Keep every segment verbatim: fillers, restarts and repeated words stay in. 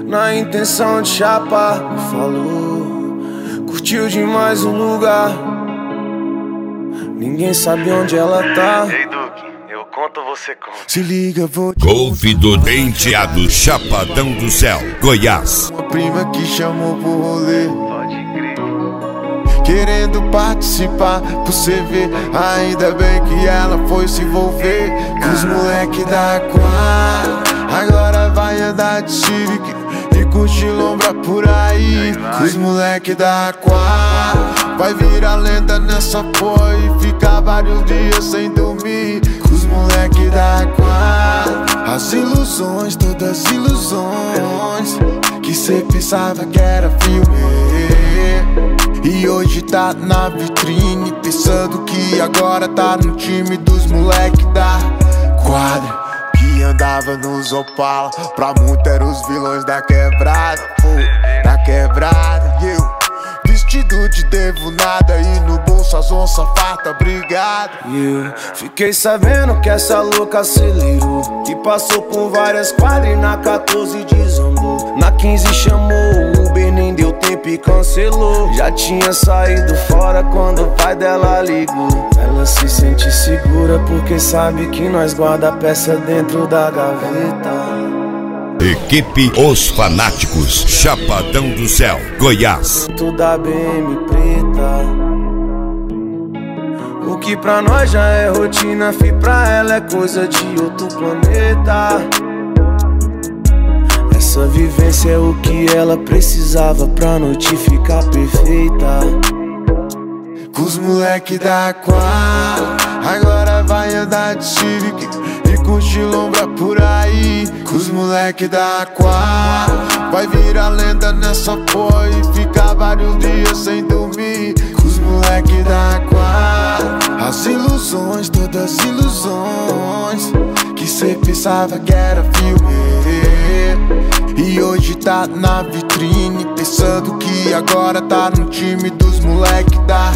na intenção de chapar. Falou, curtiu demais o lugar. Ninguém sabe onde ela tá. Ei, Duque, eu conto ou você conta? Se liga, vou te Golfe do Denteado, Chapadão do Céu, Goiás. Uma prima que chamou pro rolê, Pode crer. querendo participar, pra você ver. Ainda bem que ela foi se envolver com os moleque da quadra. Agora vai andar de Civic e curtir lombra por aí. Com os moleque da quadra, vai virar lenda nessa porra e ficar vários dias sem dormir. Com os moleque da quadra, as ilusões, todas as ilusões que cê pensava que era filme, e hoje tá na vitrine, pensando que agora tá no time dos moleque da quadra. Que andava nos Opala, pra muitos eram os vilões da quebrada, pô, da quebrada. E eu, vestido de devo nada, e no bolso as onças farta, obrigado. E eu fiquei sabendo que essa louca acelerou, que passou por várias quadras e na quatorze desandou. Na quinze chamou o Uber, nem deu tempo e cancelou. Já tinha saído fora quando o pai dela ligou. Ela se sente segura porque sabe que nós guarda a peça dentro da gaveta. Equipe Os Fanáticos, Chapadão do Céu, Goiás. Tudo da B M preta. O que pra nós já é rotina, fi, pra ela é coisa de outro planeta. Essa vivência é o que ela precisava pra noite ficar perfeita. Com os moleque da quadra, agora vai andar de Civic e curtir lombra por aí. Com os moleque da quadra, vai virar lenda nessa porra e ficar vários dias sem dormir. Com os moleque da quadra, as ilusões, todas as ilusões que cê pensava que era filme, e hoje tá na vitrine, pensando que agora tá no time dos moleque da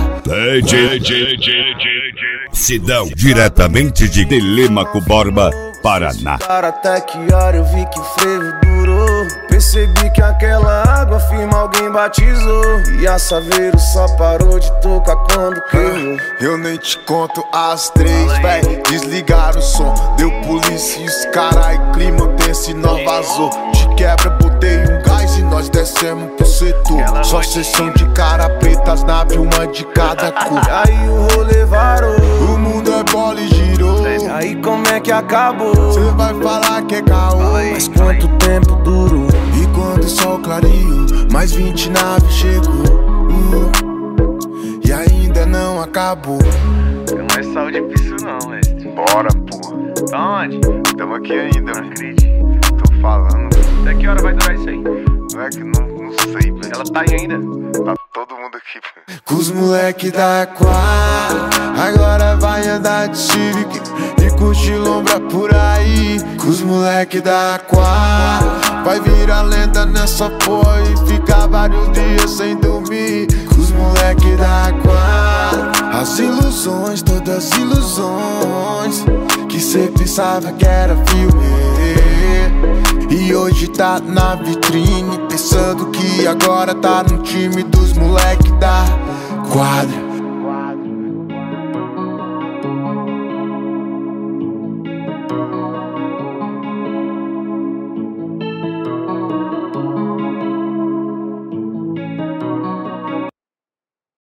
Sidão, diretamente de Telêmaco Borba, Paraná. Cara, até que hora eu vi que o frevo durou. Percebi que aquela água firme alguém batizou, e a Saveiro só parou de tocar quando queimou. Eu nem te conto as três, véi, desligaram o som. Deu polícia e os carai, clima tenso e nós vazou. De quebra botei um gás e nós descemos pro setor. Só sessão de cara preta, as naves, uma de cada cor. Aí o rolê varou, o mundo é bola e girou. Aí como é que acabou? Cê vai falar que é caô, mas quanto tempo durou? E quando o sol clareou, mais vinte naves chegou, uh, e ainda não acabou. Não é saúde pra isso não, mestre. Bora, porra. Tá onde? Tamo aqui ainda, não acredito. Tô falando. Até que hora vai durar isso aí? Não é que não, não sei, velho. Ela tá aí ainda? Tá todo mundo aqui. Com os moleque da quadra, agora vai andar de Civic e curtir lombra por aí. Com os moleque da quadra, vai virar lenda nessa porra e ficar vários dias sem dormir. Com os moleque da quadra, as ilusões, todas as ilusões que cê pensava que era filme, e hoje tá na vitrine, pensando que agora tá no time dos moleque da quadra.